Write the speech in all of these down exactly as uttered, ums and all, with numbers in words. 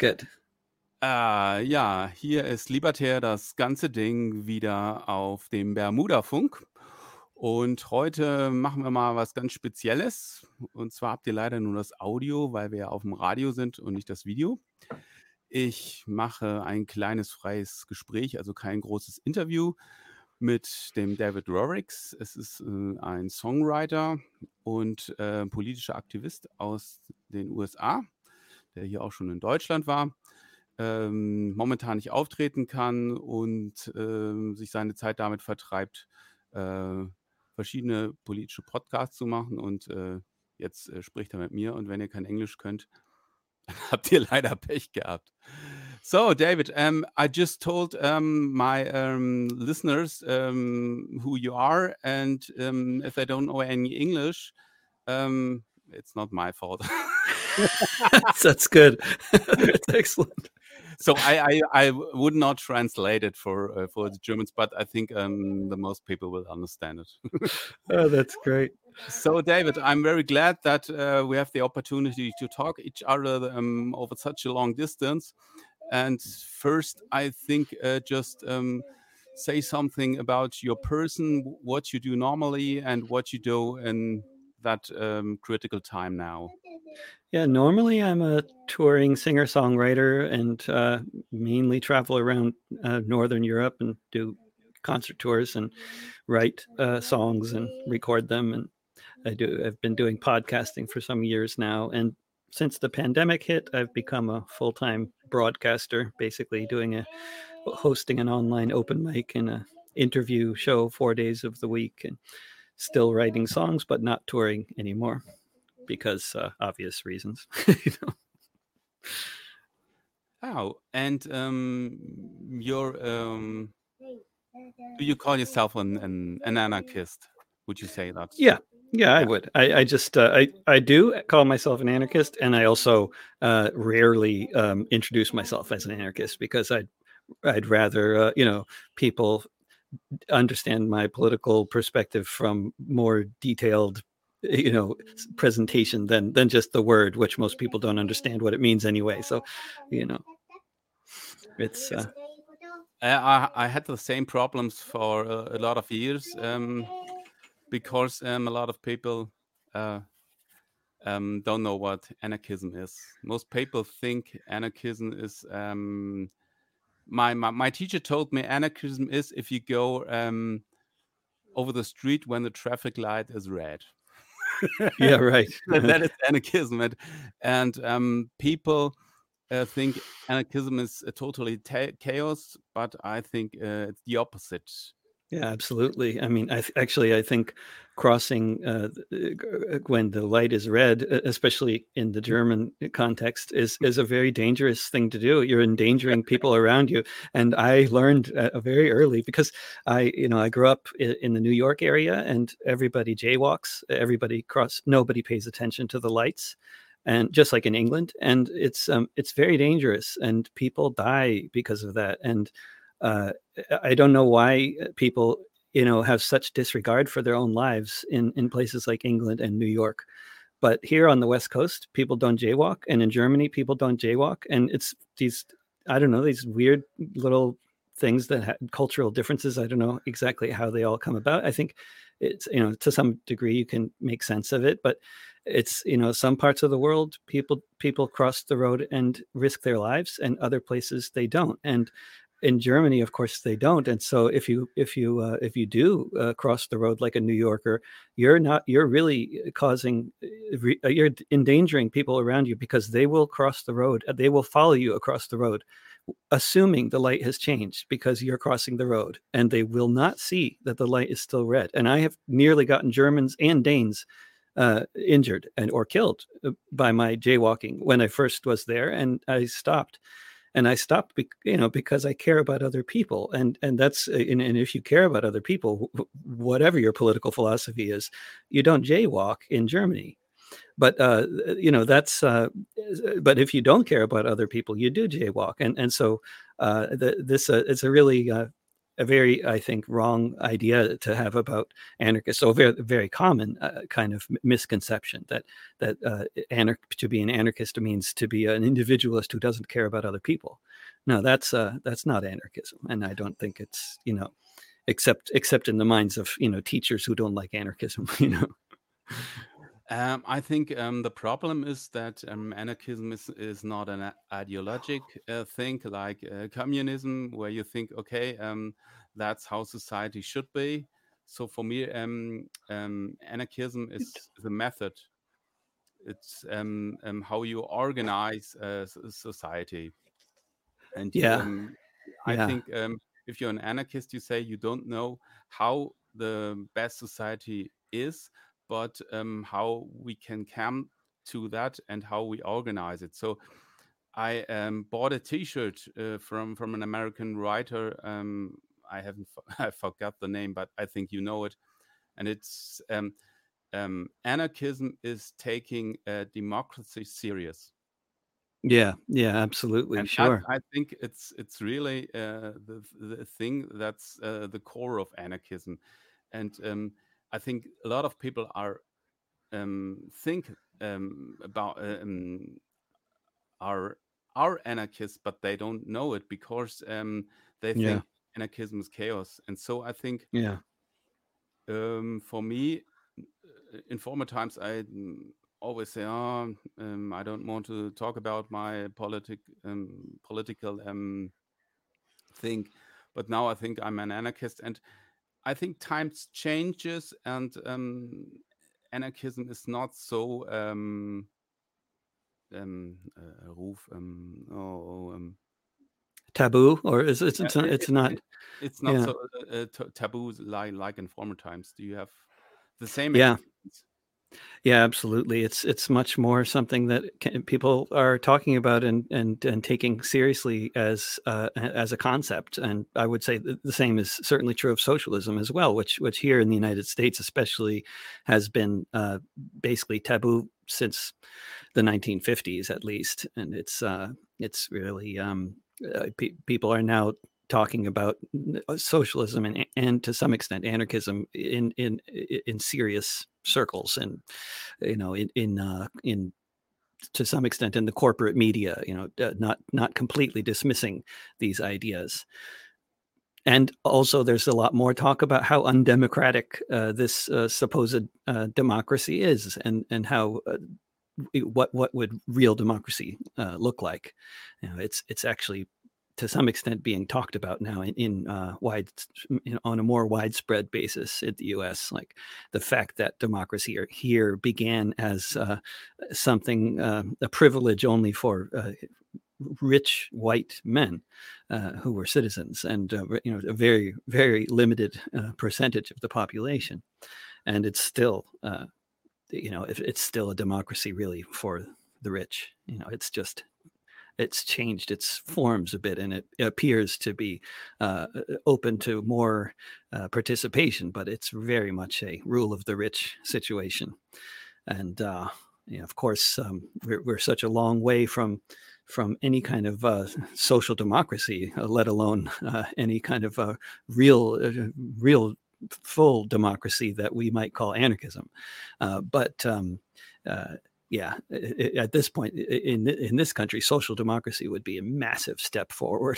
Good. Äh, ja, hier ist Libertär, das ganze Ding wieder auf dem Bermuda-Funk. Und heute machen wir mal was ganz Spezielles. Und zwar habt ihr leider nur das Audio, weil wir ja auf dem Radio sind und nicht das Video. Ich mache ein kleines freies Gespräch, also kein großes Interview mit dem David Rorix. Es ist äh, ein Songwriter und äh, politischer Aktivist aus den U S A, der hier auch schon in Deutschland war. Ähm, momentan nicht auftreten kann und ähm, sich seine Zeit damit vertreibt, äh, verschiedene politische Podcasts zu machen. Und äh, jetzt äh, spricht er mit mir. Und wenn ihr kein Englisch könnt, habt ihr leider Pech gehabt. So, David, um, I just told um, my um, listeners um, who you are, and um, if they don't know any English, um, it's not my fault. That's good. That's excellent. So I, I, I would not translate it for uh, for the Germans, but I think um, the most people will understand it. Oh, that's great. So, David, I'm very glad that uh, we have the opportunity to talk each other um, over such a long distance. And first, I think uh, just um, say something about your person, what you do normally, and what you do in that um, critical time now. Yeah, normally I'm a touring singer-songwriter and uh, mainly travel around uh, Northern Europe and do concert tours and write uh, songs and record them. And I do. I've been doing podcasting for some years now. And since the pandemic hit, I've become a full-time broadcaster, basically doing a hosting an online open mic and a interview show four days of the week, and still writing songs, but not touring anymore. Because uh, obvious reasons. You know? Oh, and um, you're, um, do you call yourself an, an, an anarchist? Would you say that? Yeah, yeah, I would. I, I just, uh, I, I do call myself an anarchist, and I also uh, rarely um, introduce myself as an anarchist because I'd, I'd rather, uh, you know, people understand my political perspective from more detailed, you know, presentation than than just the word, which most people don't understand what it means anyway. So, you know, it's. Uh, I, I had the same problems for a, a lot of years um, because um, a lot of people uh, um, don't know what anarchism is. Most people think anarchism is. Um, my, my my teacher told me anarchism is if you go um, over the street when the traffic light is red. Yeah, right. That is anarchism, and, and um, people uh, think anarchism is a totally ta- chaos, but I think uh, it's the opposite. Yeah, absolutely. I mean, I th- actually I think crossing uh, when the light is red, especially in the German context, is is a very dangerous thing to do. You're endangering people around you, and I learned uh, very early because I, you know, I grew up in, in the New York area, and everybody jaywalks. Everybody cross. Nobody pays attention to the lights. And just like in England, and it's um, it's very dangerous, and people die because of that. And uh, I don't know why people, you know, have such disregard for their own lives in, in places like England and New York. But here on the West Coast, people don't jaywalk, and in Germany, people don't jaywalk. And it's these, I don't know, these weird little things that have cultural differences. I don't know exactly how they all come about. I think it's, you know, to some degree you can make sense of it, but it's, you know, some parts of the world, people people cross the road and risk their lives, and other places they don't. And in Germany, of course, they don't. And so if you if you uh, if you do uh, cross the road like a New Yorker, you're not you're really causing re, you're endangering people around you, because they will cross the road. They will follow you across the road, assuming the light has changed because you're crossing the road, and they will not see that the light is still red. And I have nearly gotten Germans and Danes uh, injured and or killed by my jaywalking when I first was there, and I stopped. And I stopped, be, you know, because I care about other people, and and that's and, and if you care about other people, whatever your political philosophy is, you don't jaywalk in Germany. But uh, you know, that's. Uh, but if you don't care about other people, you do jaywalk, and and so uh, the, this uh, it's a really uh, a very, I think, wrong idea to have about anarchists. So very, very common uh, kind of misconception that that uh, anar- to be an anarchist means to be an individualist who doesn't care about other people. No, that's uh, that's not anarchism, and I don't think it's, you know, except except in the minds of, you know, teachers who don't like anarchism, you know. Um, I think um, the problem is that um, anarchism is, is not an a- ideologic uh, thing like uh, communism, where you think, okay, um, that's how society should be. So for me, um, um, anarchism is the method. It's um, um, how you organize uh, s- society. And you, Yeah, um, I yeah, think um, if you're an anarchist, you say you don't know how the best society is, but um, how we can come to that and how we organize it. So I um, bought a T-shirt uh, from from an American writer. Um, I haven't I forgot the name, but I think you know it. And it's um, um, anarchism is taking uh, democracy serious. yeah, yeah, absolutely, And that, sure. I think it's it's really uh, the the thing that's uh, the core of anarchism, and um, I think a lot of people are um, think um, about uh, um, are are anarchists, but they don't know it because um, they Yeah, think anarchism is chaos. And so I think yeah, um, for me, uh, in former times, I mm, always say, "Oh, um, I don't want to talk about my politic um, political." Um, think, but now I think I'm an anarchist, and I think times changes, and um, anarchism is not so um, um, uh, ruf, um, oh, um, taboo, or is it's yeah, it's not, it, it's it, not. it, it's not Yeah, so uh, uh, t- taboo like like in former times. Do you have the same yeah. experience? Yeah, absolutely. It's it's much more something that can, people are talking about and and and taking seriously as uh, as a concept. And I would say that the same is certainly true of socialism as well, which which here in the United States especially has been uh, basically taboo since the nineteen fifties at least. And it's uh, it's really um, uh, pe- people are now talking about socialism and and to some extent anarchism in in in serious circles, and you know, in in uh, in to some extent in the corporate media, you know, uh, not not completely dismissing these ideas. And also, there's a lot more talk about how undemocratic uh, this uh, supposed uh, democracy is, and and how uh, what what would real democracy uh, look like. You know, it's it's actually to some extent being talked about now in, in uh, wide in, on a more widespread basis in the U S. Like the fact that democracy here began as uh, something uh, a privilege only for uh, rich white men uh, who were citizens, and uh, you know, a very very limited uh, percentage of the population, and it's still uh, you know, if it's still a democracy really for the rich. You know, it's just it's changed its forms a bit, and it appears to be uh, open to more uh, participation, but it's very much a rule of the rich situation. And uh, you know, of course, um, we're, we're such a long way from from any kind of uh, social democracy, uh, let alone uh, any kind of uh, real uh, real full democracy that we might call anarchism. Uh, but um, uh, yeah, at this point in in this country, social democracy would be a massive step forward.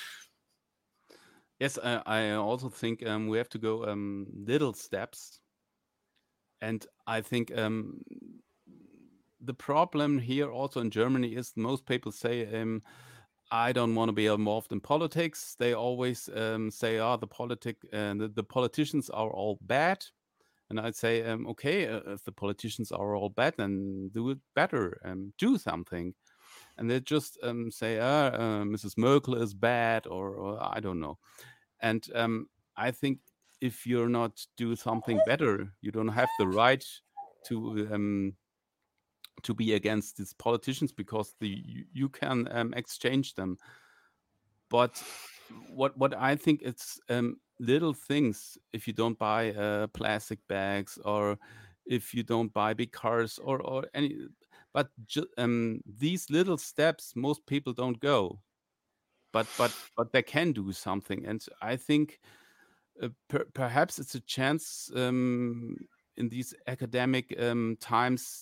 Yes, uh, I also think um, we have to go um, little steps, and I think um, the problem here also in Germany is most people say, um, I don't want to be involved in politics. They always um, say, "Oh, the politic and the, the politicians are all bad." And I'd say, um, "Okay, uh, if the politicians are all bad, then do it better and do something." And they just um, say, "Ah, uh, Missus Merkel is bad," or, or I don't know. And um, I think if you're not do something better, you don't have the right to um, to be against these politicians because the you, you can um, exchange them. But what what I think it's um, little things. If you don't buy uh, plastic bags, or if you don't buy big cars, or or any, but ju- um, these little steps most people don't go. but but but they can do something. And I think uh, per perhaps it's a chance um, in these academic um, times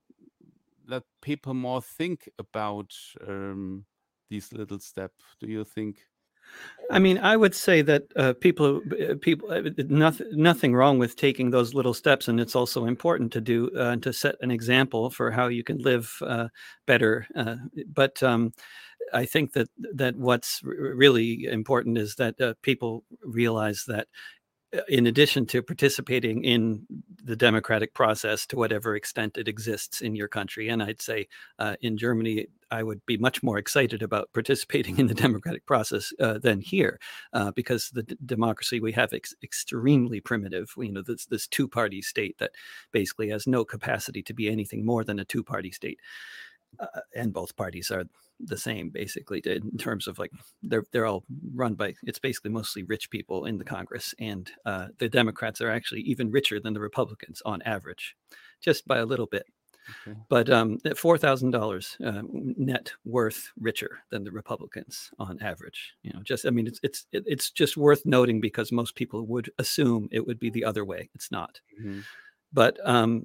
that people more think about um, these little step. Do you think? I mean, I would say that uh, people, uh, people, uh, nothing, nothing wrong with taking those little steps, and it's also important to do uh, to set an example for how you can live uh, better. Uh, but um, I think that that what's r- really important is that uh, people realize that uh, in addition to participating in the democratic process to whatever extent it exists in your country, and I'd say uh, in Germany, I would be much more excited about participating in the democratic process uh, than here, uh, because the d- democracy we have is extremely primitive. You know, this this two party state that basically has no capacity to be anything more than a two party state, uh, and both parties are the same basically in terms of like they're they're all run by, it's basically mostly rich people in the Congress, and uh, the Democrats are actually even richer than the Republicans on average, just by a little bit. Okay. But um, at four thousand dollars uh, net worth richer than the Republicans on average. You know, just I mean, it's it's it's just worth noting because most people would assume it would be the other way. It's not. Mhm. But um,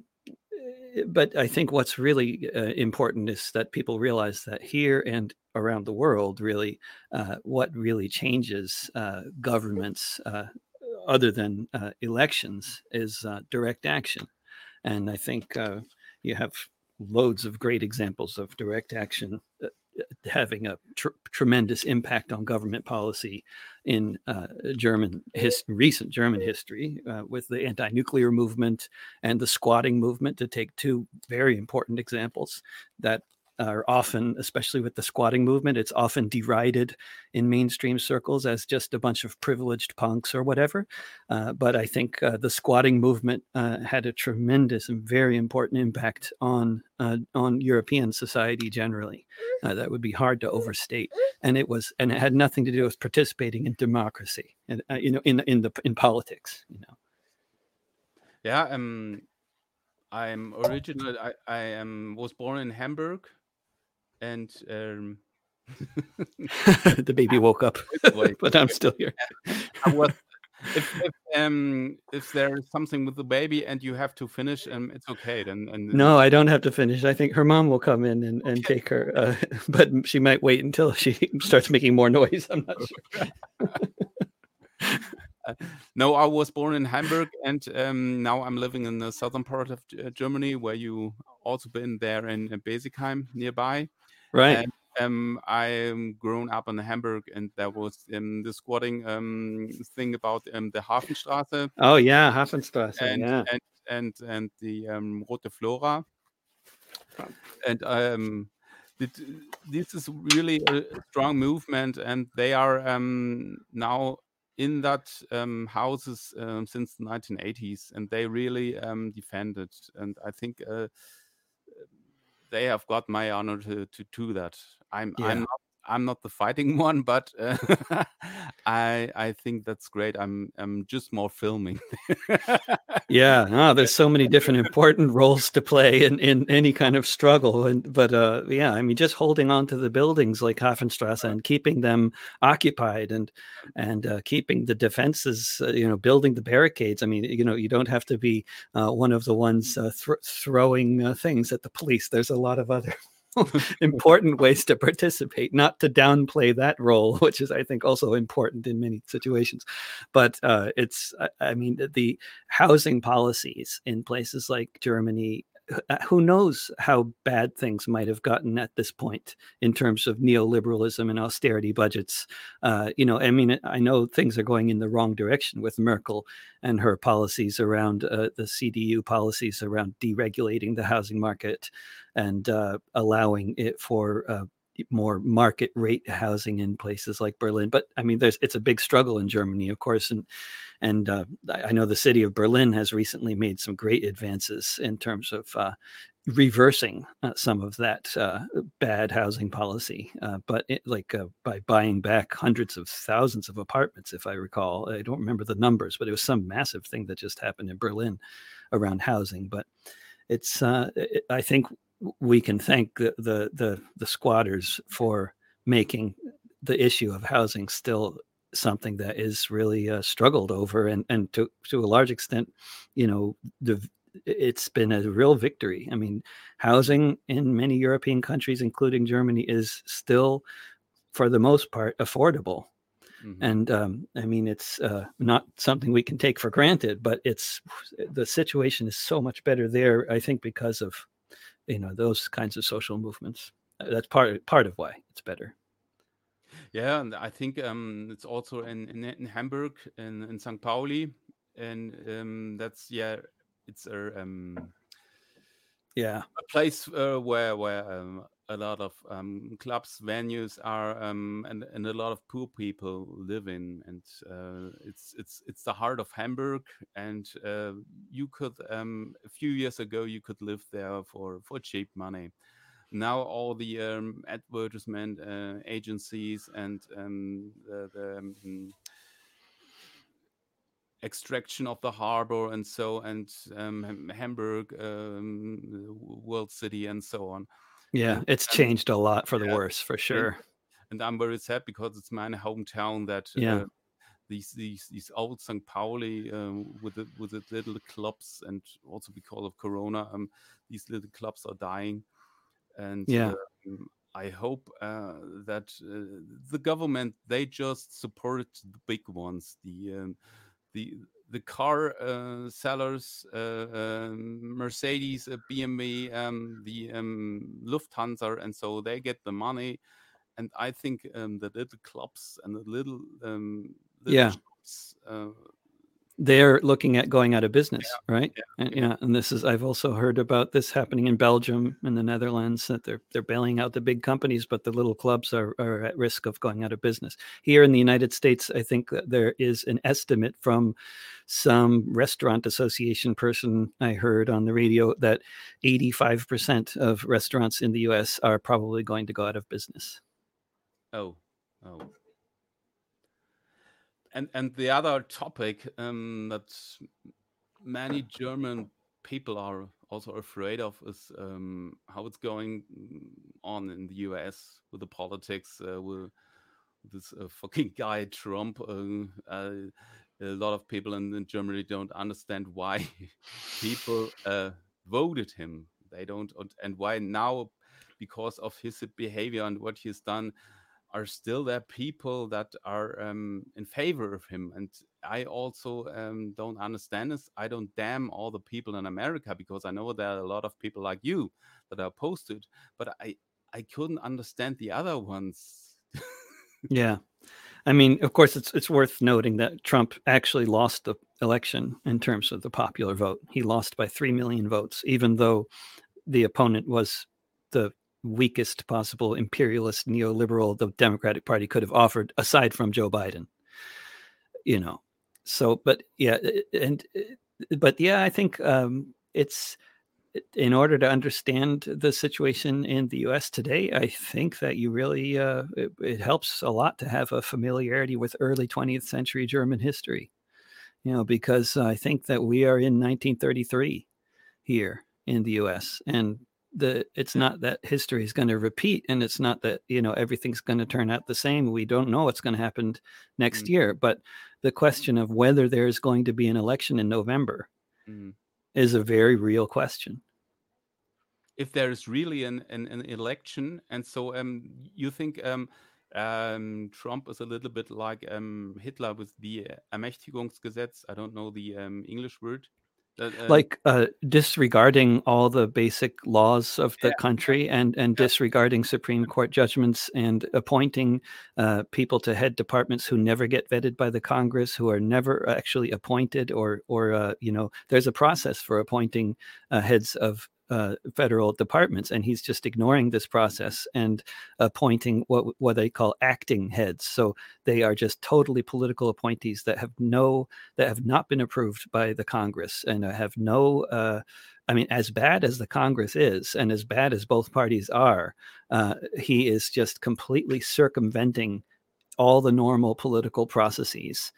but I think what's really uh, important is that people realize that here and around the world, really, uh, what really changes uh, governments, uh, other than uh, elections, is uh, direct action. And I think uh, you have loads of great examples of direct action uh, having a tr- tremendous impact on government policy in uh, German his- recent German history, uh, with the anti-nuclear movement and the squatting movement, to take two very important examples that are often, especially with the squatting movement, it's often derided in mainstream circles as just a bunch of privileged punks or whatever. Uh, but I think uh, the squatting movement uh, had a tremendous and very important impact on uh, on European society generally. Uh, that would be hard to overstate, and it was, and it had nothing to do with participating in democracy, and uh, you know, in in the in politics. You know, Yeah, um, I'm original. I I um, was born in Hamburg, and um, the baby woke up, wait, but I'm still here. I was. If if um if there is something with the baby and you have to finish, um, it's okay. Then and No, I don't have to finish. I think her mom will come in and, and okay. take her, uh, but she might wait until she starts making more noise. I'm not sure. Uh, no, I was born in Hamburg, and um, now I'm living in the southern part of G- uh, Germany, where you also been there in, in Besigheim nearby. Right. And um, I'm grown up in Hamburg, and there was um, the squatting um, thing about um, the Hafenstraße Oh yeah, Hafenstrasse. and Yeah. and and and the um, Rote Flora, and um, it, this is really a strong movement, and they are um, now in that um, houses um, since the nineteen eighties, and they really um, defend it. And I think uh, they have got my honor to to do that. I'm Yeah. I'm not I'm not the fighting one, but uh, I I think that's great. I'm I'm just more filming. Yeah, no, there's so many different important roles to play in, in any kind of struggle. And but uh, yeah, I mean, just holding on to the buildings like Hafenstrasse and keeping them occupied, and and uh, keeping the defenses, uh, you know, building the barricades. I mean, you know, you don't have to be uh, one of the ones uh, thr throwing uh, things at the police. There's a lot of other important ways to participate, not to downplay that role, which is, I think, also important in many situations. But uh, it's, I, I mean, the housing policies in places like Germany, uh, who knows how bad things might have gotten at this point in terms of neoliberalism and austerity budgets. Uh, you know, I mean, I know things are going in the wrong direction with Merkel and her policies around uh, the C D U policies around deregulating the housing market and uh, allowing it for uh, more market rate housing in places like Berlin. But I mean, there's it's a big struggle in Germany, of course, and and uh, I know the city of Berlin has recently made some great advances in terms of uh, reversing uh, some of that uh, bad housing policy, uh, but it, like uh, by buying back hundreds of thousands of apartments, if I recall. I don't remember the numbers, but it was some massive thing that just happened in Berlin around housing. But it's uh, it, I think we can thank the, the the the squatters for making the issue of housing still something that is really uh, struggled over, and and to to a large extent, you know, the it's been a real victory. I mean, housing in many European countries, including Germany, is still, for the most part, affordable. Mhm. And um, I mean, it's uh, not something we can take for granted, but it's the situation is so much better there, I think, because of, you know, those kinds of social movements. That's part part of why it's better. Yeah, and I think um, it's also in, in in Hamburg, in in Saint Pauli, and um, that's yeah, it's a um, Yeah, a place uh, where where um, a lot of um, clubs, venues are, um, and and a lot of poor people live in, and uh, it's it's it's the heart of Hamburg, and uh, you could um, a few years ago you could live there for for cheap money. Now all the um, advertisement uh, agencies and um, the, the um, extraction of the harbor and so and um, Ham- Hamburg, um, World City, and so on. yeah, And it's um, changed a lot for the yeah, worse, for and, sure. and I'm very sad because it's my hometown that Yeah, uh, these these these old Saint Pauli um, with the with the little clubs, and also because of Corona, um, these little clubs are dying. And yeah, um, I hope uh, that uh, the government, they just support the big ones, the um, the the car uh, sellers, uh, um, Mercedes, uh, B M W, um, the um, Lufthansa, and so they get the money. And I think um, the little clubs and the little um, little yeah. shops. Uh, They're looking at going out of business, right? yeah, And yeah, yeah, and this is I've also heard about this happening in Belgium and the Netherlands, that they're they're bailing out the big companies, but the little clubs are are at risk of going out of business. Here in the United States, I think that there is an estimate from some restaurant association person I heard on the radio that eighty-five percent of restaurants in the U S are probably going to go out of business. oh, oh. And and the other topic um, that many German people are also afraid of is um, how it's going mm, on in the U S with the politics, uh, with this uh, fucking guy Trump. Uh, uh, a lot of people in, in Germany don't understand why people uh, voted him. They don't, and and why now, because of his behavior and what he's done, are still there people that are um, in favor of him. And I also um, don't understand this. I don't damn all the people in America, because I know there are a lot of people like you that are opposed to it, but I I couldn't understand the other ones. Yeah. I mean, of course, it's it's worth noting that Trump actually lost the election in terms of the popular vote. He lost by three million votes, even though the opponent was the weakest possible imperialist neoliberal the Democratic Party could have offered, aside from Joe Biden. You know, so but yeah, and but yeah, I think um, it's in order to understand the situation in the U S today, I think that you really uh, it, it helps a lot to have a familiarity with early twentieth century German history. You know, because I think that we are in nineteen thirty-three here in the U S, and the it's not that history is going to repeat, and it's not that, you know, everything's going to turn out the same. We don't know what's going to happen next Mm, year, but the question of whether there's going to be an election in November mm. is a very real question. If there is really an, an, an election, and so um, you think um, um, Trump is a little bit like um, Hitler with the Ermächtigungsgesetz. I don't know the um, English word. That, um, Like uh, disregarding all the basic laws of the yeah, country, and and yeah, disregarding Supreme Court judgments, and appointing uh, people to head departments who never get vetted by the Congress, who are never actually appointed, or or uh, you know, there's a process for appointing uh, heads of uh, federal departments, and he's just ignoring this process and appointing what what they call acting heads. So they are just totally political appointees that have no that have not been approved by the Congress, and have no, uh, I mean, as bad as the Congress is, and as bad as both parties are, uh, he is just completely circumventing all the normal political processes.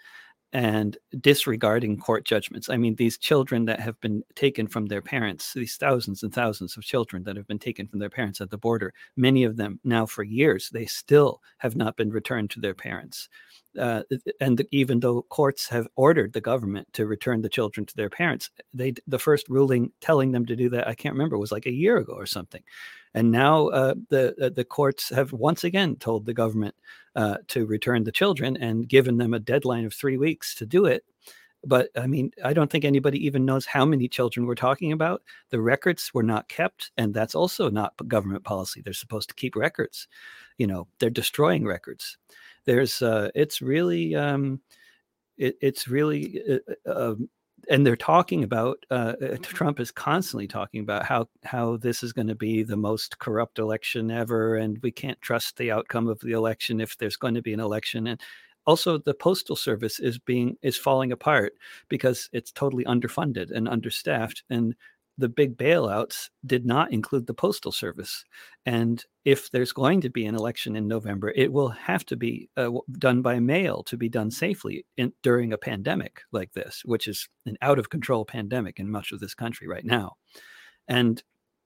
and disregarding court judgments. I mean, these children that have been taken from their parents, these thousands and thousands of children that have been taken from their parents at the border, many of them now for years, they still have not been returned to their parents. Uh, and even though courts have ordered the government to return the children to their parents, they the first ruling telling them to do that, I can't remember, was like a year ago or something. And now uh, the uh, the courts have once again told the government uh, to return the children and given them a deadline of three weeks to do it. But I mean, I don't think anybody even knows how many children we're talking about. The records were not kept, and that's also not government policy. They're supposed to keep records. You know, they're destroying records. There's, uh, it's really, um, it, it's really, uh, uh, and they're talking about, uh, Trump is constantly talking about how, how this is going to be the most corrupt election ever, and we can't trust the outcome of the election if there's going to be an election. And also the Postal Service is being, is falling apart because it's totally underfunded and understaffed. And the big bailouts did not include the Postal Service. And if there's going to be an election in November, it will have to be uh, done by mail to be done safely in, during a pandemic like this, which is an out of control pandemic in much of this country right now. And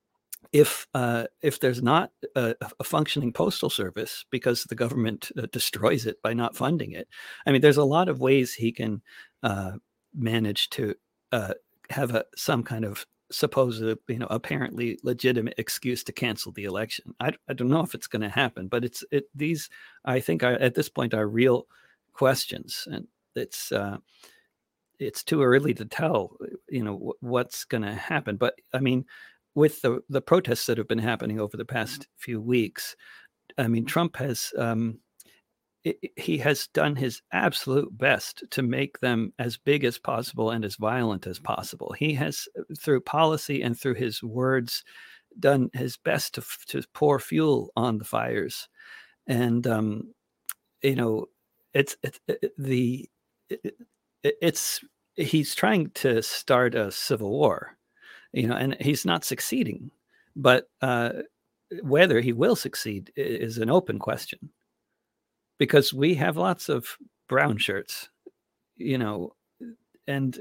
if uh, if there's not a, a functioning postal service because the government uh, destroys it by not funding it, I mean, there's a lot of ways he can uh, manage to uh, have a some kind of supposed, you know, apparently legitimate excuse to cancel the election. I, I don't know if it's going to happen, but it's it these I think are at this point are real questions, and it's uh, it's too early to tell, you know, w- what's going to happen. But I mean, with the the protests that have been happening over the past few weeks, I mean, Trump has um, it, he has done his absolute best to make them as big as possible and as violent as possible. He has, through policy and through his words, done his best to to pour fuel on the fires. And um, you know, it's it's it, the it, it's he's trying to start a civil war, you know, and he's not succeeding. But uh, whether he will succeed is an open question, because we have lots of brown shirts, you know, and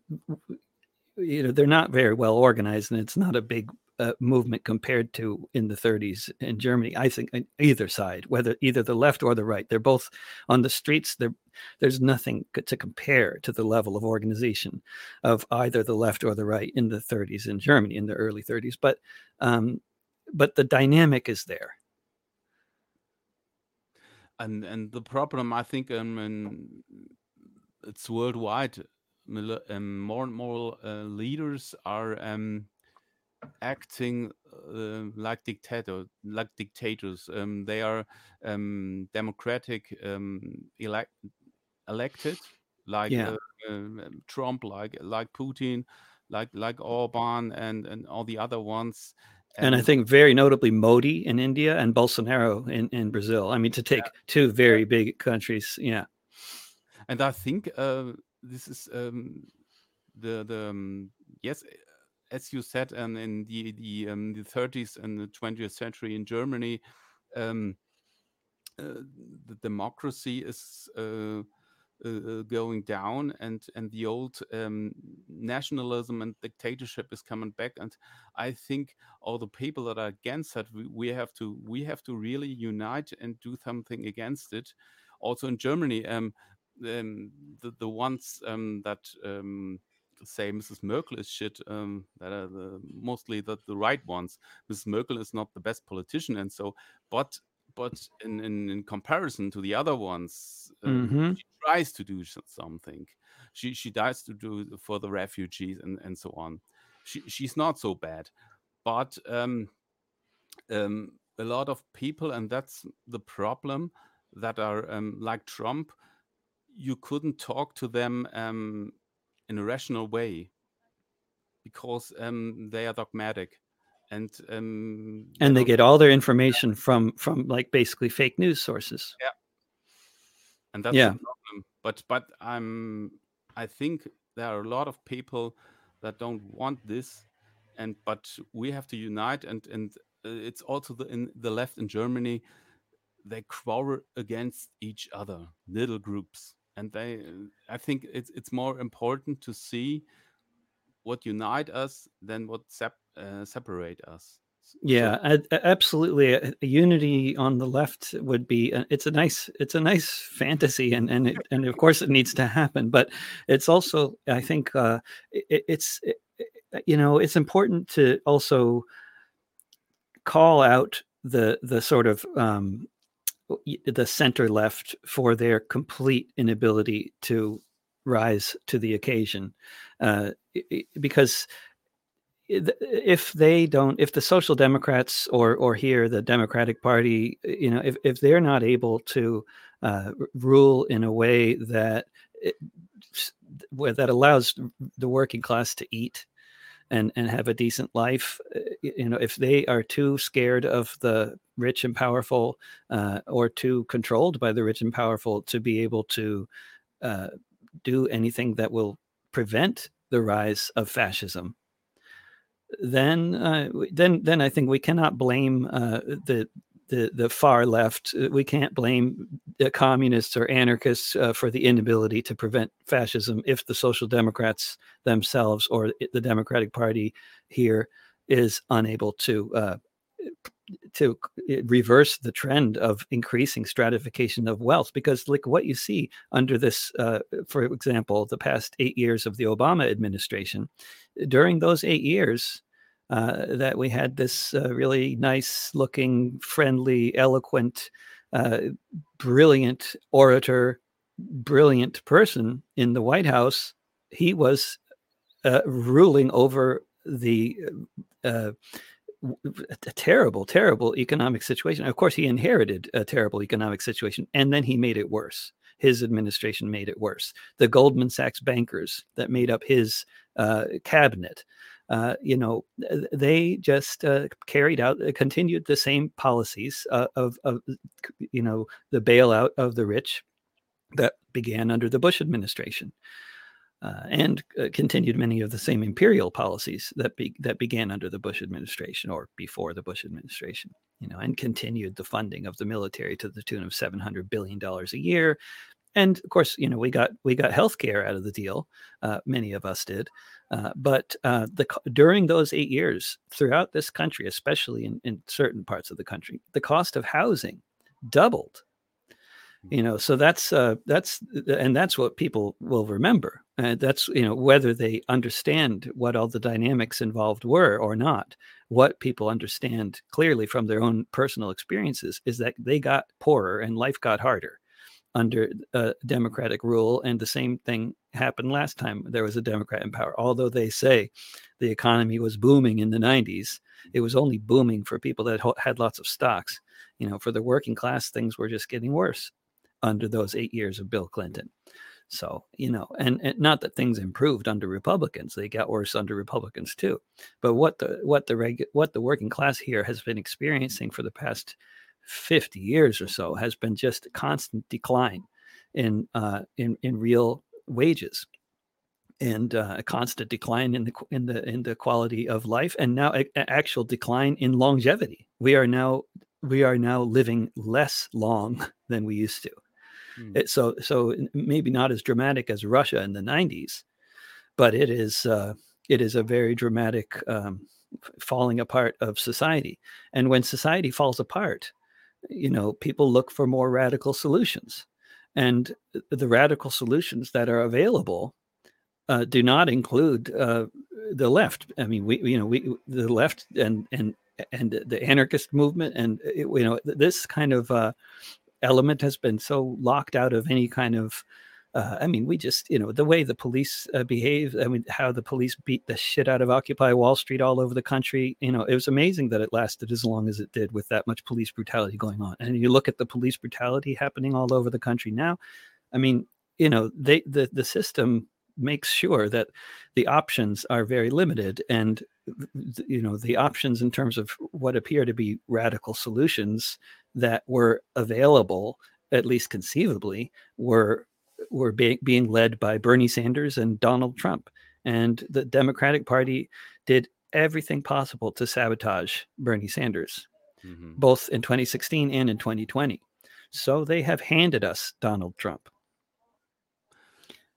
you know they're not very well organized, and it's not a big uh, movement compared to in the thirties in Germany. I think on either side, whether either the left or the right, they're both on the streets. There, there's nothing to compare to the level of organization of either the left or the right in the thirties in Germany, in the early thirties. But um, but the dynamic is there. And and the problem, I think, um, in, it's worldwide. Mil- Um, more and more uh, leaders are um, acting uh, like dictator, like dictators. Um, they are um, democratic um, elect elected, like Yeah. uh, um, Trump, like like Putin, like like Orban, and and all the other ones. And I And think very notably Modi in India and Bolsonaro in, in Brazil. I mean, to take two very big countries. Yeah. and I think uh, this is um, the the um, yes, as you said, and in the the um, the thirties and the twentieth century in Germany, um, uh, the democracy is uh, uh, uh, going down, and and the old um, nationalism and dictatorship is coming back. And I think all the people that are against that, we, we have to we have to really unite and do something against it. Also in Germany, um, um, the the ones um, that um, say Missus Merkel is shit, um, that are the, mostly the, the right ones. Missus Merkel is not the best politician, and so, but but in, in, in comparison to the other ones, um, Mm-hmm. she tries to do s- something. She she tries to do for the refugees and, and so on. She she's not so bad, but um, um, a lot of people, and that's the problem, that are um, like Trump. You couldn't talk to them um, in a rational way because um, they are dogmatic, and um, they And they don't. get all their information from from like basically fake news sources. Yeah, and that's the Yeah. problem. But but I'm I think there are a lot of people that don't want this, and but we have to unite. And and uh, it's also the in the left in Germany, they quarrel against each other, little groups. and they, I think it's it's more important to see what unite us than what sep- uh, separate us. Yeah, So a- a- absolutely. A, a unity on the left would be. A, it's a nice. It's a nice fantasy, and and it, and of course it needs to happen. But it's also, I think, uh, it, it's it, you know, it's important to also call out the the sort of um, the center left for their complete inability to rise to the occasion, uh, because if they don't, if the Social Democrats or or here the Democratic Party, you know, if if they're not able to uh, rule in a way that it, where that allows the working class to eat and and have a decent life, you know, if they are too scared of the rich and powerful, uh, or too controlled by the rich and powerful to be able to uh, do anything that will prevent the rise of fascism, then uh, then then I think we cannot blame uh, the the the far left. We can't blame the communists or anarchists uh, for the inability to prevent fascism if the Social Democrats themselves or the Democratic Party here is unable to uh, to reverse the trend of increasing stratification of wealth. Because like what you see under this, uh, for example, the past eight years of the Obama administration, during those eight years, uh, that we had this uh, really nice looking, friendly, eloquent, uh, brilliant orator, brilliant person in the White House. He was uh, ruling over the uh, a terrible, terrible economic situation. Of course, he inherited a terrible economic situation, and then he made it worse. His administration made it worse. The Goldman Sachs bankers that made up his uh, cabinet, uh, you know, they just uh, carried out, uh, continued the same policies uh, of, of, you know, the bailout of the rich that began under the Bush administration. Uh, and uh, continued many of the same imperial policies that be, that began under the Bush administration or before the Bush administration, you know, and continued the funding of the military to the tune of seven hundred billion dollars a year. And of course, you know, we got we got healthcare out of the deal. Uh, many of us did, uh, but uh, the during those eight years throughout this country, especially in, in certain parts of the country, the cost of housing doubled. You know, so that's uh, that's and that's what people will remember. And that's, you know, whether they understand what all the dynamics involved were or not. What people understand clearly from their own personal experiences is that they got poorer and life got harder under uh, Democratic rule. And the same thing happened last time there was a Democrat in power. Although they say the economy was booming in the nineties, it was only booming for people that ho- had lots of stocks. You know, for the working class, things were just getting worse under those eight years of Bill Clinton. So, you know, and, and not that things improved under Republicans, they got worse under Republicans too. But what the what the reg, what the working class here has been experiencing for the past fifty years or so has been just a constant decline in uh, in in real wages, and uh, a constant decline in the in the in the quality of life, and now an actual decline in longevity. We are now we are now living less long than we used to. mm. It, so so maybe not as dramatic as Russia in the nineties, but it is uh, it is a very dramatic um, falling apart of society. And when society falls apart, you know, people look for more radical solutions, and the radical solutions that are available uh, do not include uh, the left. I mean, we you know we the left and and and the anarchist movement, and you know this kind of uh, element has been so locked out of any kind of. Uh, I mean, we just, you know, the way the police uh, behave, I mean, how the police beat the shit out of Occupy Wall Street all over the country. You know, it was amazing that it lasted as long as it did with that much police brutality going on. And you look at the police brutality happening all over the country now. I mean, you know, they the, the system makes sure that the options are very limited. And, you know, the options in terms of what appear to be radical solutions that were available, at least conceivably, were were be- being led by Bernie Sanders and Donald Trump. And the Democratic Party did everything possible to sabotage Bernie Sanders, mm-hmm. both in twenty sixteen and in twenty twenty. So they have handed us Donald Trump.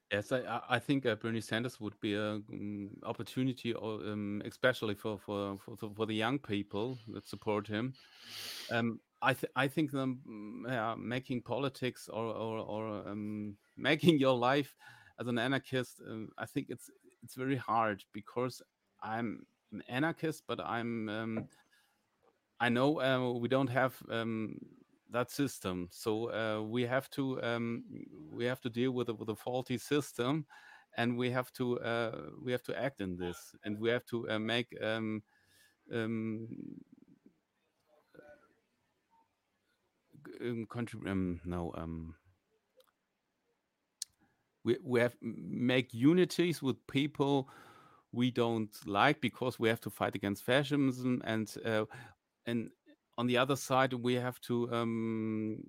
Yes, I, I I think uh, Bernie Sanders would be a um, opportunity, or, um, especially for for, for the- for the young people that support him. Um, I th- I think them mm, yeah, making politics or or, or um, making your life as an anarchist. Um, I think it's it's very hard because I'm an anarchist, but I'm um, I know uh, we don't have um, that system, so uh, we have to um, we have to deal with a, with a faulty system, and we have to uh, we have to act in this, and we have to uh, make um, um, um, contrib- um, no um, we we have make unities with people we don't like because we have to fight against fascism, and uh, and on the other side we have to um,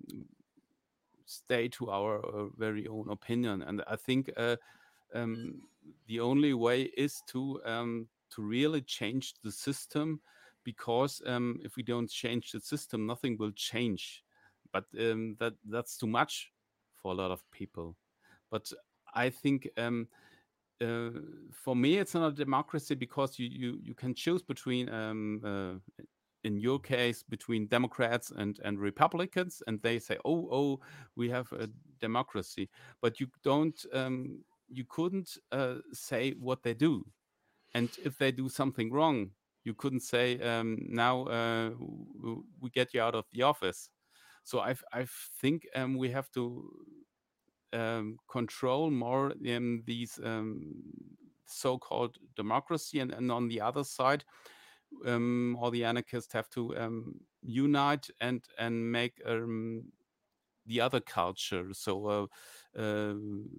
stay to our uh, very own opinion. And I think uh, um, the only way is to um, to really change the system, because um, if we don't change the system, nothing will change. But um, that that's too much for a lot of people. But I think um, uh, for me, it's not a democracy because you you, you can choose between, um, uh, in your case, between Democrats and and Republicans, and they say, oh oh, we have a democracy, but you don't. Um, you couldn't uh, say what they do, and if they do something wrong, you couldn't say, um, now uh, w- we get you out of the office. So I I think um, we have to um, control more in these um, so-called democracy, and, and on the other side, um, all the anarchists have to um, unite and and make um, the other culture. So uh, uh,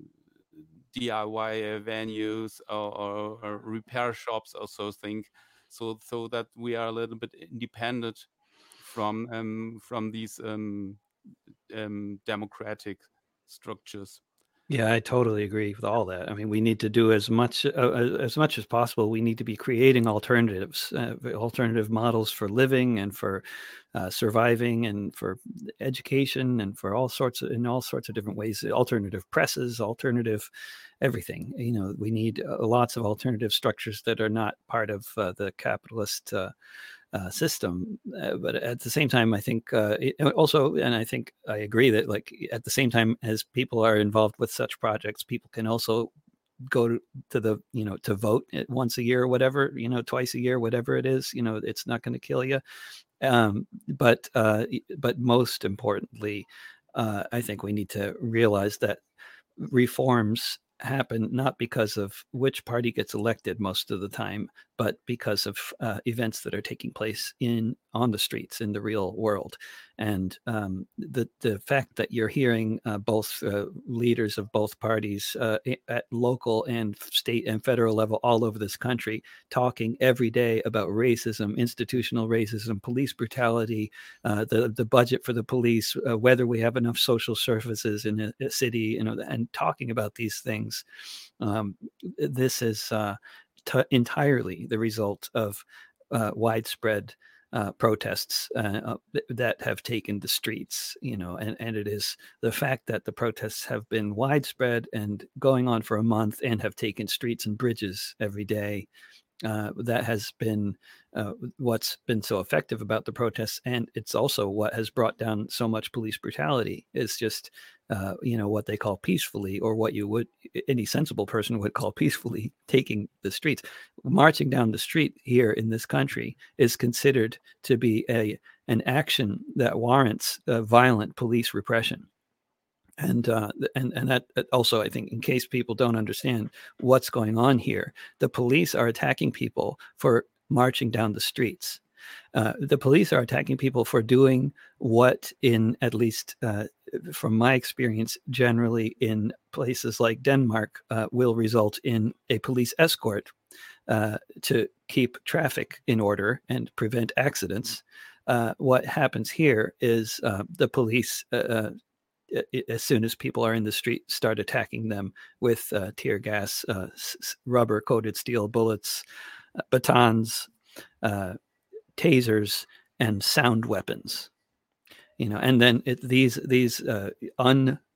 D I Y venues, or, or, or repair shops, or so thing, so so that we are a little bit independent from um, from these um, um, democratic structures. Yeah, I totally agree with all that. I mean, we need to do as much uh, uh, as much as possible. We need to be creating alternatives, uh, alternative models for living and for uh, surviving and for education and for all sorts of in all sorts of different ways. Alternative presses, alternative everything. You know, we need uh, lots of alternative structures that are not part of uh, the capitalist uh, uh, system. Uh, but at the same time, I think uh, it, also, and I think I agree that like at the same time as people are involved with such projects, people can also go to, to the, you know, to vote once a year or whatever, you know, twice a year, whatever it is, you know, it's not going to kill you. Um, but, uh, but most importantly, uh, I think we need to realize that reforms happen not because of which party gets elected most of the time, but because of uh, events that are taking place in on the streets in the real world. And um, the the fact that you're hearing uh, both uh, leaders of both parties uh, at local and state and federal level all over this country talking every day about racism, institutional racism, police brutality, uh, the the budget for the police, uh, whether we have enough social services in a, a city, you know, and talking about these things. Um, this is uh, t- entirely the result of uh, widespread uh, protests uh, uh, that have taken the streets, you know, and, and it is the fact that the protests have been widespread and going on for a month and have taken streets and bridges every day uh, that has been uh, what's been so effective about the protests, and it's also what has brought down so much police brutality. Is just uh, you know what they call peacefully, or what you would any sensible person would call peacefully taking the streets. Marching down the street here in this country is considered to be a an action that warrants uh, violent police repression. And uh, and and that also, I think, in case people don't understand what's going on here, the police are attacking people for marching down the streets. Uh, the police are attacking people for doing what, in at least uh, from my experience, generally in places like Denmark, uh, will result in a police escort uh, to keep traffic in order and prevent accidents. Uh, what happens here is uh, the police uh, uh, as soon as people are in the street, start attacking them with uh, tear gas, uh, s- rubber coated steel bullets, uh, batons, uh, tasers, and sound weapons. You know, and then it, these these uh, un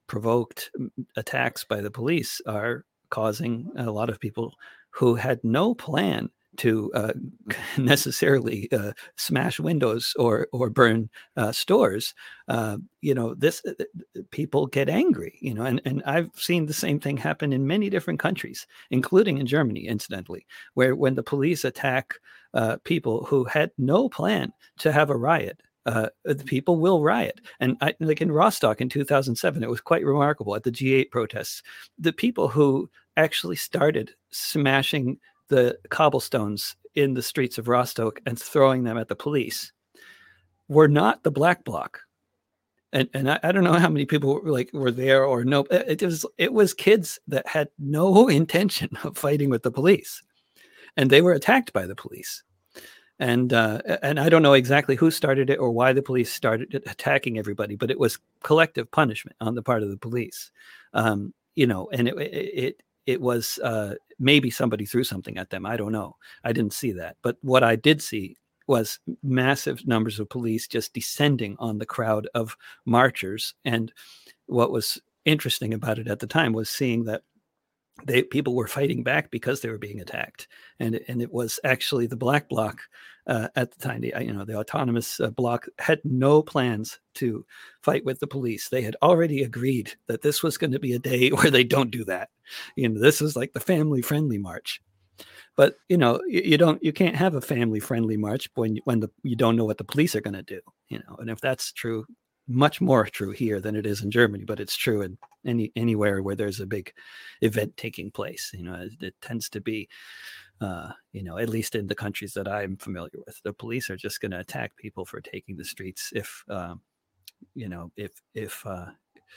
provoked attacks by the police are causing a lot of people who had no plan to uh, necessarily uh, smash windows or or burn uh, stores. Uh, you know, this uh, people get angry. You know, and and I've seen the same thing happen in many different countries, including in Germany, incidentally, where when the police attack uh, people who had no plan to have a riot. Uh, the people will riot. And I, like in Rostock in two thousand seven, it was quite remarkable at the G eight protests. The people who actually started smashing the cobblestones in the streets of Rostock and throwing them at the police were not the Black Bloc. And and I, I don't know how many people were like were there or no. It was it was kids that had no intention of fighting with the police, and they were attacked by the police. And uh, and I don't know exactly who started it or why the police started attacking everybody, but it was collective punishment on the part of the police. Um, you know, and it it it was uh, maybe somebody threw something at them. I don't know. I didn't see that, but what I did see was massive numbers of police just descending on the crowd of marchers. And what was interesting about it at the time was seeing that they people were fighting back because they were being attacked, and and it was actually the Black Bloc uh, at the time. The you know the autonomous uh, bloc had no plans to fight with the police. They had already agreed that this was going to be a day where they don't do that. You know, this was like the family-friendly march. But you know, you, you don't you can't have a family-friendly march when you, when the you don't know what the police are going to do. You know, and if that's true. Much more true here than it is in Germany, but it's true in any anywhere where there's a big event taking place. You know, it, it tends to be, uh, you know, at least in the countries that I'm familiar with, the police are just going to attack people for taking the streets if, um, you know, if if uh,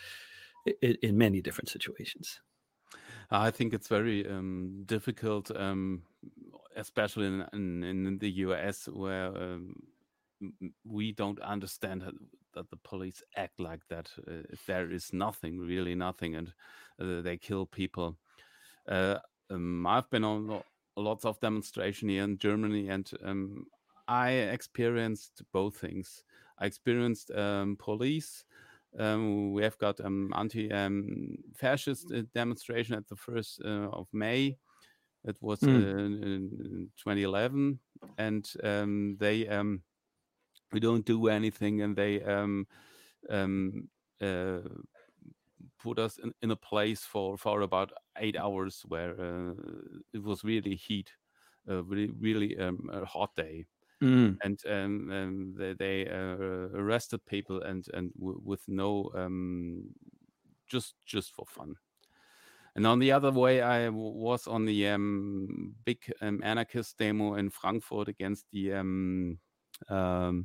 in, in many different situations. I think it's very um, difficult, um, especially in, in in the U S where. Um, we don't understand that the police act like that. Uh, there is nothing, really nothing, and uh, they kill people. Uh, um, I've been on lots of demonstration here in Germany, and um, I experienced both things. I experienced um, police. Um, we have got um, anti-fascist um, demonstration at the first uh, of May. It was mm. uh, in twenty eleven, and um, they. Um, We don't do anything, and they um, um, uh, put us in, in a place for, for about eight hours where uh, it was really heat, uh, really really um, a hot day, mm. and um, um, they, they uh, arrested people and and w- with no um, just just for fun. And on the other way, I w- was on the um, big um, anarchist demo in Frankfurt against the. Um, um,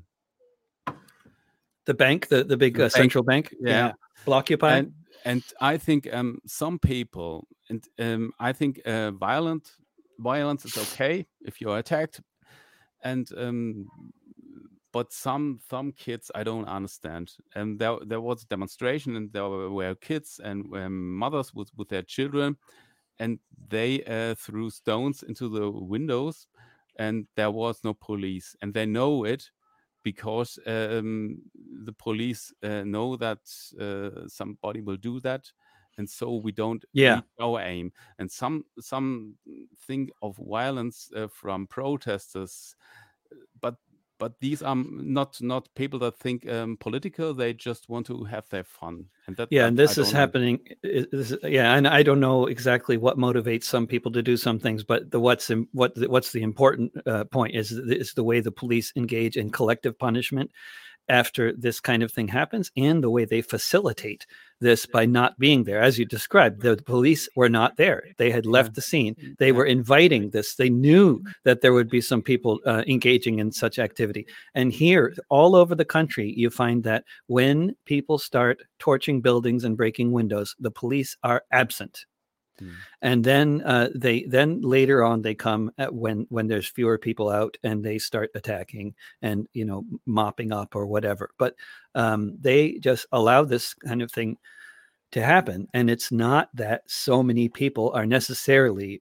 The bank, the, the big the uh, bank, central bank, yeah, yeah. Blockupy. And and I think um, some people, and um, I think uh, violent violence is okay if you're attacked, and um, but some some kids I don't understand. And there there was a demonstration, and there were kids and um, mothers with with their children, and they uh, threw stones into the windows, and there was no police, and they know it. Because um, the police uh, know that uh, somebody will do that, and so we don't yeah. reach our aim. And some some think of violence uh, from protesters, but but these are not not people that think um, political. They just want to have their fun, and that yeah. that And this I is happening. This, yeah, and I don't know exactly what motivates some people to do some things, but the what's in, what the, what's the important uh, point is is the way the police engage in collective punishment after this kind of thing happens, and the way they facilitate this by not being there. As you described, the police were not there. They had left yeah. the scene. They yeah. were inviting this. They knew that there would be some people uh, engaging in such activity. And here, all over the country, you find that when people start torching buildings and breaking windows, the police are absent. Hmm. And then uh, they then later on they come at when when there's fewer people out, and they start attacking and you know mopping up or whatever. But um, they just allow this kind of thing to happen, and it's not that so many people are necessarily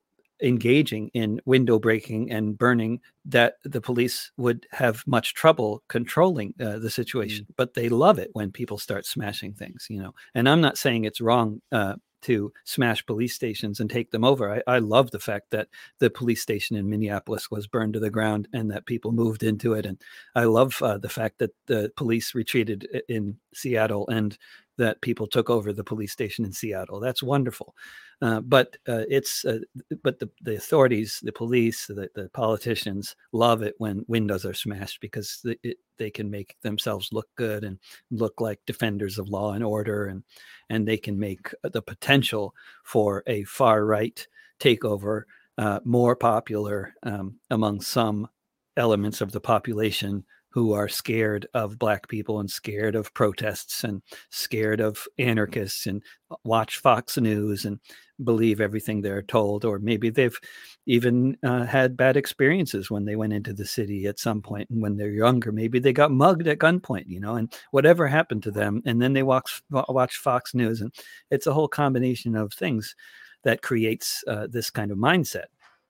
engaging in window breaking and burning, that the police would have much trouble controlling uh, the situation. Mm. But they love it when people start smashing things, you know. And I'm not saying it's wrong uh, to smash police stations and take them over. I, I love the fact that the police station in Minneapolis was burned to the ground and that people moved into it. And I love uh, the fact that the police retreated in Seattle and that people took over the police station in Seattle. That's wonderful. Uh, but uh, it's uh, but the, the authorities, the police, the, the politicians love it when windows are smashed because the, it, they can make themselves look good and look like defenders of law and order, and and they can make the potential for a far right takeover uh, more popular um, among some elements of the population who are scared of Black people and scared of protests and scared of anarchists and watch Fox News and believe everything they're told. Or maybe they've even uh, had bad experiences when they went into the city at some point, and when they're younger, maybe they got mugged at gunpoint, you know, and whatever happened to them. And then they watch, watch Fox News, and it's a whole combination of things that creates uh, this kind of mindset.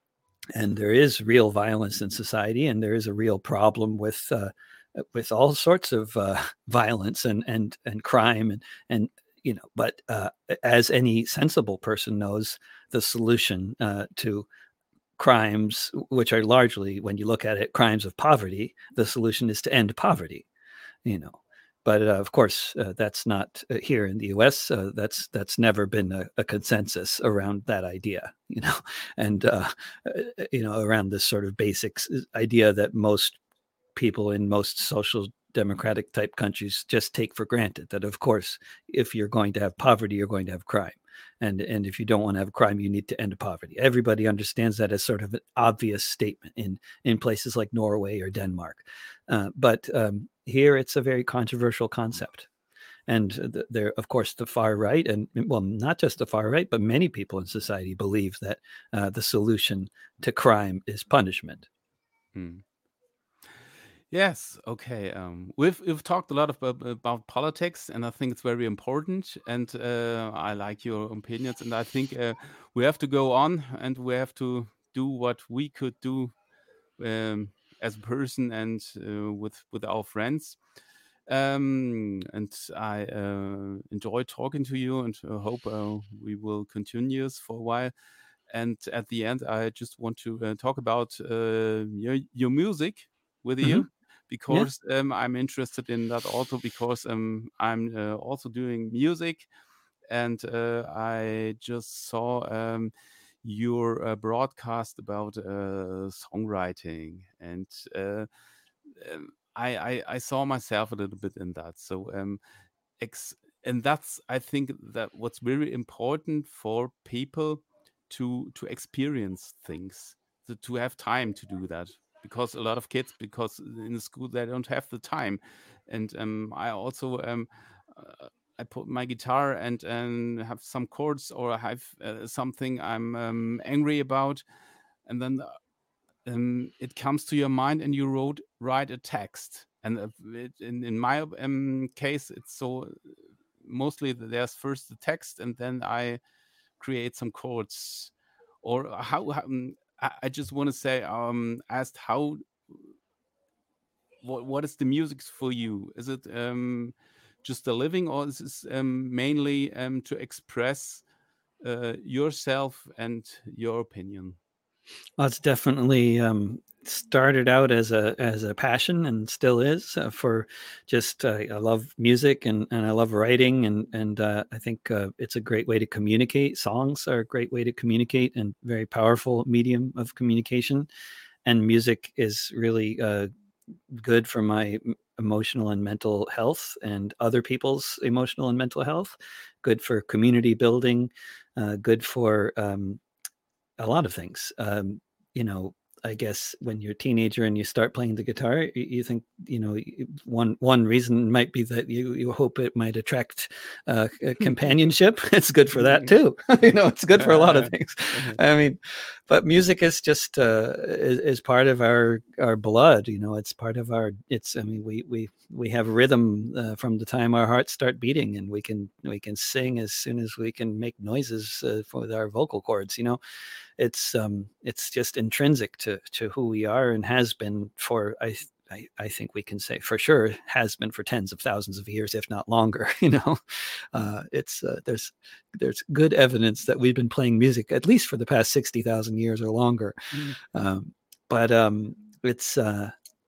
And there is real violence in society, and there is a real problem with uh, with all sorts of uh, violence and and and crime, and and you know. But uh, as any sensible person knows, the solution uh, to crimes, which are largely, when you look at it, crimes of poverty, the solution is to end poverty. You know. But uh, of course, uh, that's not uh, here in the U S. Uh, that's that's never been a, a consensus around that idea, you know, and uh, you know, around this sort of basic idea that most people in most social democratic type countries just take for granted. That of course, if you're going to have poverty, you're going to have crime, and and if you don't want to have crime, you need to end poverty. Everybody understands that as sort of an obvious statement in in places like Norway or Denmark, uh, but um, here it's a very controversial concept. And th- there, of course, the far right, and well, not just the far right, but many people in society believe that uh, the solution to crime is punishment. Hmm. Yes. Okay. Um, we've we've talked a lot about, about politics, and I think it's very important. And uh, I like your opinions, and I think uh, we have to go on, and we have to do what we could do um, as a person and uh, with with our friends. Um, and I uh, enjoy talking to you, and uh, hope uh, we will continue this for a while. And at the end, I just want to uh, talk about uh, your your music with Mhm. you, Yeah. because um, I'm interested in that also, because um, I'm uh, also doing music, and uh, I just saw um, your uh, broadcast about uh, songwriting, and uh, um, I, I I saw myself a little bit in that. So um, ex- and that's, I think, that what's very important for people to to experience things, to, to have time to do that, because a lot of kids, because in the school they don't have the time. And um, I also um, uh, I put my guitar and and have some chords, or have uh, something I'm um, angry about, and then um, it comes to your mind, and you wrote write a text. And uh, it, in, in my um, case, it's so mostly that there's first the text, and then I create some chords. Or how, how um, I, I just want to say, um, asked how, what what is the music for you? Is it um, just a living, or is this um, mainly um, to express uh, yourself and your opinion? Well, it's definitely um, started out as a as a passion and still is uh, for just uh, I love music, and, and I love writing, and and uh, I think uh, it's a great way to communicate. Songs are a great way to communicate, and very powerful medium of communication. And music is really uh, good for my m- emotional and mental health, and other people's emotional and mental health. Good for community building. Uh, good for um, a lot of things. Um, you know, I guess when you're a teenager and you start playing the guitar, you think, you know, one one reason might be that you you hope it might attract uh, companionship. It's good for that too. You know, it's good for a lot of things. I mean, but music is just uh, is, is part of our our blood. You know, it's part of our. It's. I mean, we we we have rhythm uh, from the time our hearts start beating, and we can we can sing as soon as we can make noises uh, with our vocal cords. You know. It's um it's just intrinsic to to who we are, and has been for I I, I think we can say for sure has been for tens of thousands of years, if not longer. You know, uh, it's uh, there's there's good evidence that we've been playing music at least for the past sixty thousand years or longer. Mhm. Um, but um, it's uh,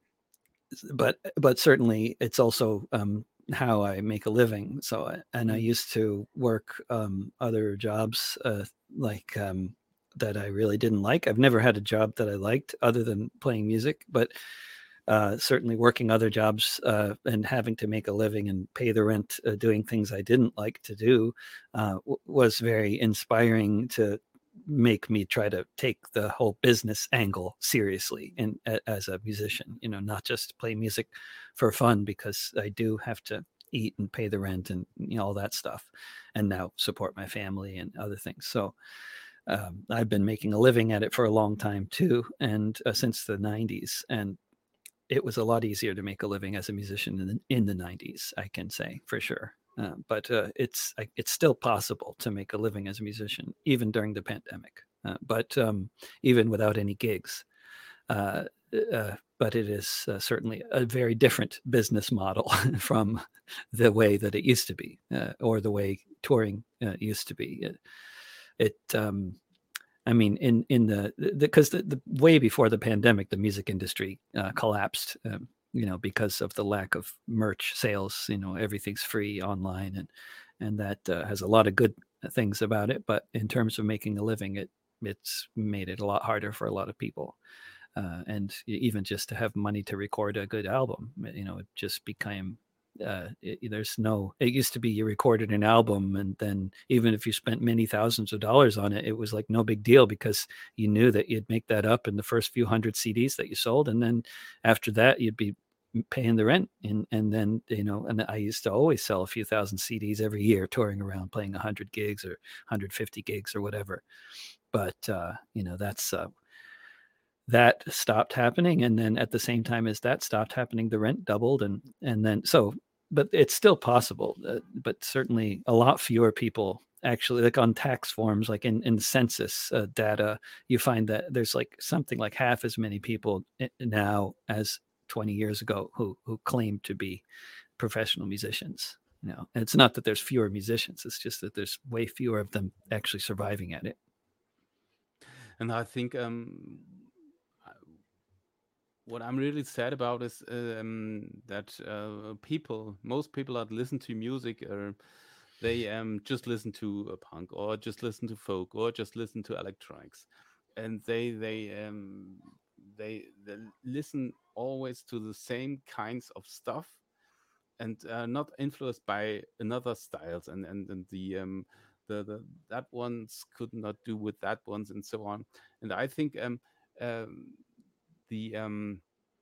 but but certainly it's also um, how I make a living. So and I Mhm. used to work um, other jobs uh, like. Um, that I really didn't like. I've never had a job that I liked other than playing music, but uh, certainly working other jobs uh, and having to make a living and pay the rent uh, doing things I didn't like to do uh, w- was very inspiring to make me try to take the whole business angle seriously and as a musician, you know, not just play music for fun, because I do have to eat and pay the rent and you know all that stuff, and now support my family and other things. So um, I've been making a living at it for a long time too, and uh, since the nineties, and it was a lot easier to make a living as a musician in the, in the nineties, I can say for sure. Uh, but uh, it's it's still possible to make a living as a musician even during the pandemic, uh, but um, even without any gigs. Uh, uh, but it is uh, certainly a very different business model from the way that it used to be, uh, or the way touring uh, used to be. It, it um, I mean, in in the because the, the, the way before the pandemic, the music industry uh, collapsed. Um, you know, because of the lack of merch sales. You know, everything's free online, and and that uh, has a lot of good things about it. But in terms of making a living, it it's made it a lot harder for a lot of people. Uh, and even just to have money to record a good album, you know, it just became uh, it, there's no. It used to be you recorded an album, and then even if you spent many thousands of dollars on it, it was like no big deal because you knew that you'd make that up in the first few hundred C Ds that you sold, and then after that you'd be paying the rent, and and then you know. And I used to always sell a few thousand C Ds every year, touring around, playing one hundred gigs or one hundred fifty gigs or whatever. But uh, you know, that's uh, that stopped happening, and then at the same time as that stopped happening, the rent doubled, and and then so but it's still possible, uh, but certainly a lot fewer people actually, like on tax forms, like in in census uh, data, you find that there's like something like half as many people now as twenty years ago who who claim to be professional musicians. You know, and it's not that there's fewer musicians, it's just that there's way fewer of them actually surviving at it. And I think um, what I'm really sad about is um, that uh, people, most people that listen to music, uh, they um, just listen to uh, punk or just listen to folk or just listen to electronics, and they they um, they they listen always to the same kinds of stuff, and uh, not influenced by another styles, and and, and the um the, the that ones could not do with that ones, and so on. And I think um, um the um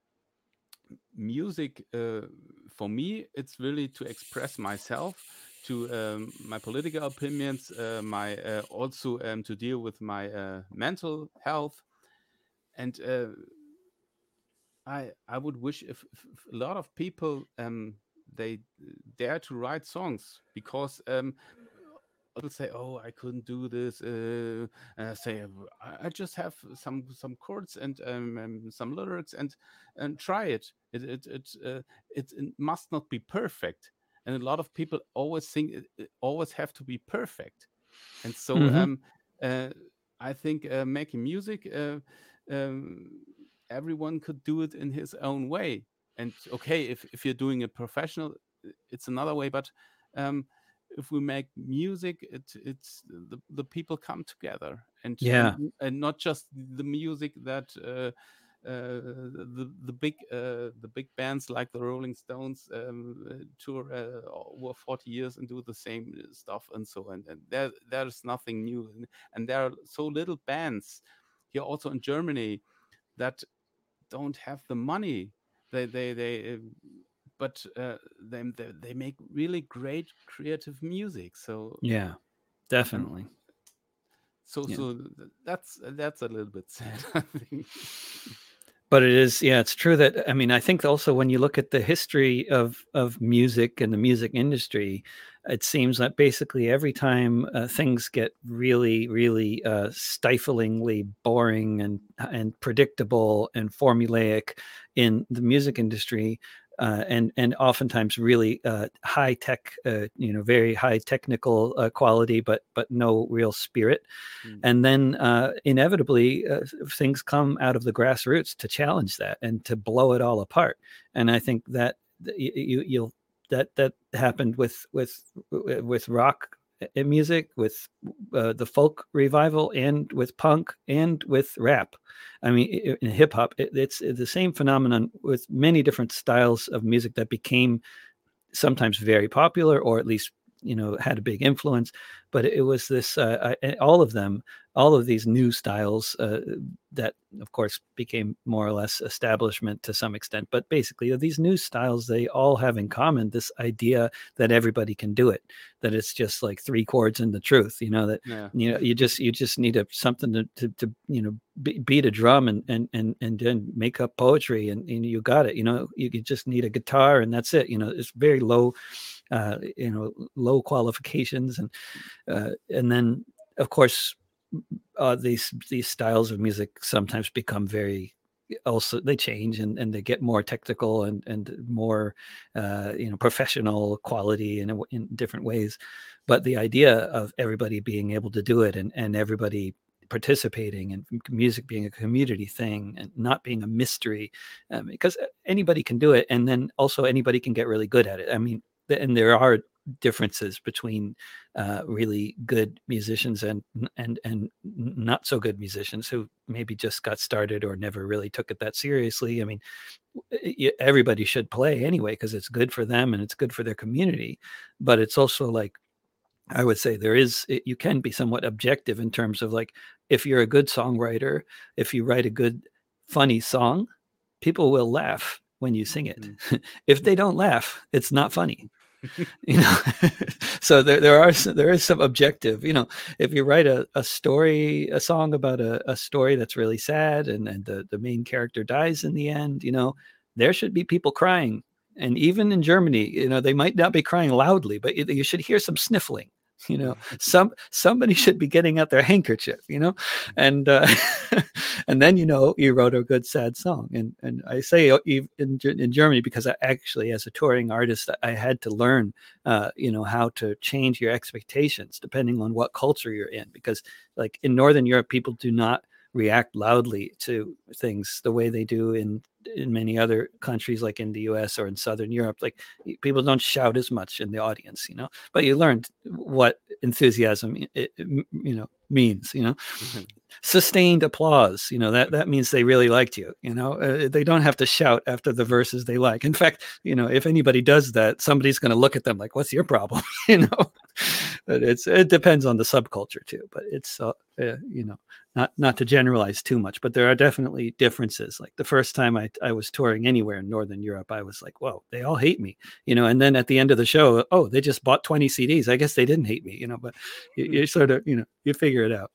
music, uh, for me, it's really to express myself, to um, my political opinions, uh, my uh, also um, to deal with my uh, mental health. And uh, I I would wish if, if, if a lot of people um they dare to write songs, because um people say, "Oh, I couldn't do this." Uh, and I say, "I I just have some some chords and um, um, some lyrics, and and try it. It it it, uh, it it must not be perfect." And a lot of people always think it, it always have to be perfect. And so Mm-hmm. um, uh, I think uh, making music, uh, um, everyone could do it in his own way. And okay, if if you're doing it professional, it's another way. But um, if we make music, it it's the, the people come together, and Yeah. and and not just the music that uh, uh, the the big uh, the big bands like the Rolling Stones um, uh, tour uh, over forty years and do the same stuff and so on. And there there's nothing new, and, and there are so little bands here also in Germany. that don't have the money. They they they, uh, but uh, they, they they make really great creative music. So Yeah, definitely. um, so Yeah. so th- that's that's a little bit sad, I think. But it is, yeah, it's true that, I mean, I think also when you look at the history of of music and the music industry, it seems that basically every time uh, things get really, really uh, stiflingly boring and and predictable and formulaic in the music industry, uh, and and oftentimes really uh, high tech, uh, you know, very high technical uh, quality, but but no real spirit. Mm. And then uh, inevitably uh, things come out of the grassroots to challenge that and to blow it all apart. And I think that th- you, you you'll that that happened with with with rock uh, music, with uh, the folk revival, and with punk, and with rap. I mean, i- in hip hop, it, it's the same phenomenon with many different styles of music that became sometimes very popular, or at least, you know, had a big influence. But it was this uh, I, all of them, all of these new styles uh, that of course became more or less establishment to some extent, but basically these new styles, they all have in common this idea that everybody can do it, that it's just like three chords and the truth, you know, that Yeah. you know you just you just need a something to to, to you know be, beat a drum and and and and then make up poetry, and, and you got it, you know, you, you just need a guitar and that's it, you know. It's very low uh you know low qualifications, and uh and then of course uh these these styles of music sometimes become very, also they change, and, and they get more technical and and more uh you know professional quality in a- in different ways. But the idea of everybody being able to do it, and and everybody participating, and m- music being a community thing and not being a mystery, um, because anybody can do it, and then also anybody can get really good at it. I mean, th- and there are differences between uh, really good musicians and and and not so good musicians who maybe just got started or never really took it that seriously. I mean, y- everybody should play anyway because it's good for them and it's good for their community. But it's also like, I would say there is, it, you can be somewhat objective in terms of like, if you're a good songwriter, if you write a good, funny song, people will laugh when you sing it. Mm. If they don't laugh, it's not funny. You know. So there, there are s- there is some objective, you know. If you write a, a story, a song about a, a story that's really sad, and, and the, the main character dies in the end, you know, there should be people crying. And even in Germany, you know, they might not be crying loudly, but you, you should hear some sniffling. You know, some somebody should be getting out their handkerchief, you know. And uh, and then, you know, you wrote a good sad song. And and I say uh, ev- in Ge- in Germany because I actually, as a touring artist, I had to learn uh, you know, how to change your expectations depending on what culture you're in. Because like in Northern Europe, people do not react loudly to things the way they do in in many other countries, like in the U S or in Southern Europe. Like y- people don't shout as much in the audience, you know. But you learned what enthusiasm, i- i- m- you know, means, you know. Sustained applause, you know, that that means they really liked you, you know. Uh, they don't have to shout after the verses they like. In fact, you know, if anybody does that, somebody's going to look at them like, what's your problem? You know. But it's, it depends on the subculture too, but it's uh, uh, you know, not not to generalize too much, but there are definitely differences. Like the first time I I was touring anywhere in Northern Europe, I was like, whoa, they all hate me, you know. And then at the end of the show, oh, they just bought twenty C Ds, I guess they didn't hate me, you know. But you, you sort of, you know, you figure it out.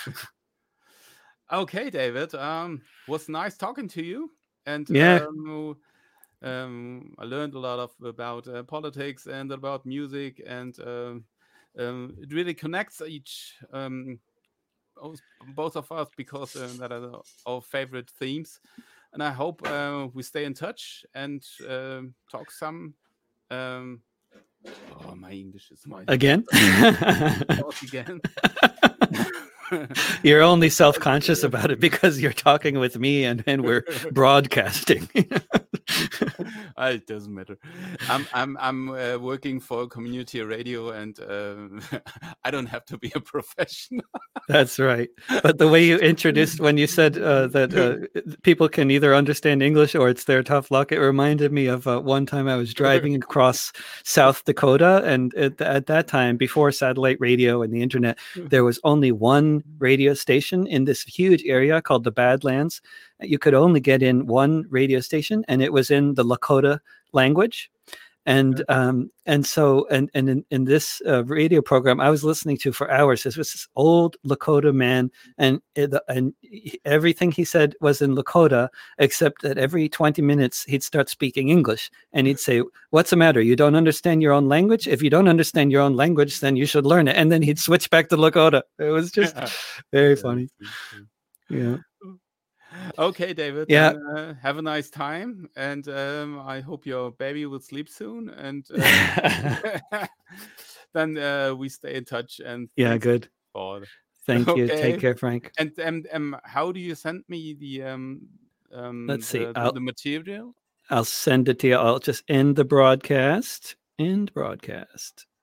Okay, David. Um, was nice talking to you, and Yeah. um, um, I learned a lot of about uh, politics and about music, and um, um, it really connects each um, both both of us because uh, that are our favorite themes. And I hope uh, we stay in touch and um talk some. Um, oh, my English is my Again. talk again. You're only self-conscious about it because you're talking with me, and, and we're broadcasting. Uh, it doesn't matter. I'm I'm I'm uh, working for community radio, and uh, I don't have to be a professional. That's right. But the way you introduced when you said uh, that uh, people can either understand English or it's their tough luck, it reminded me of uh, one time I was driving across South Dakota, and at, at that time, before satellite radio and the internet, there was only one one radio station in this huge area called the Badlands. You could only get in one radio station, and it was in the Lakota language. And um, and so and and in, in this uh, radio program I was listening to for hours, this was this old Lakota man, and it, and he, everything he said was in Lakota, except that every twenty minutes he'd start speaking English, and he'd say, "What's the matter? You don't understand your own language? If you don't understand your own language, then you should learn it." And then he'd switch back to Lakota. It was just very funny. Yeah. Okay, David. Yeah. Then, uh, have a nice time, and um, I hope your baby will sleep soon. And uh, then uh, we stay in touch. And yeah, good. For... Thank you. Okay. Take care, Frank. And um, um, how do you send me the um, um Let's see the, the, the material? I'll send it to you. I'll just end the broadcast. End broadcast.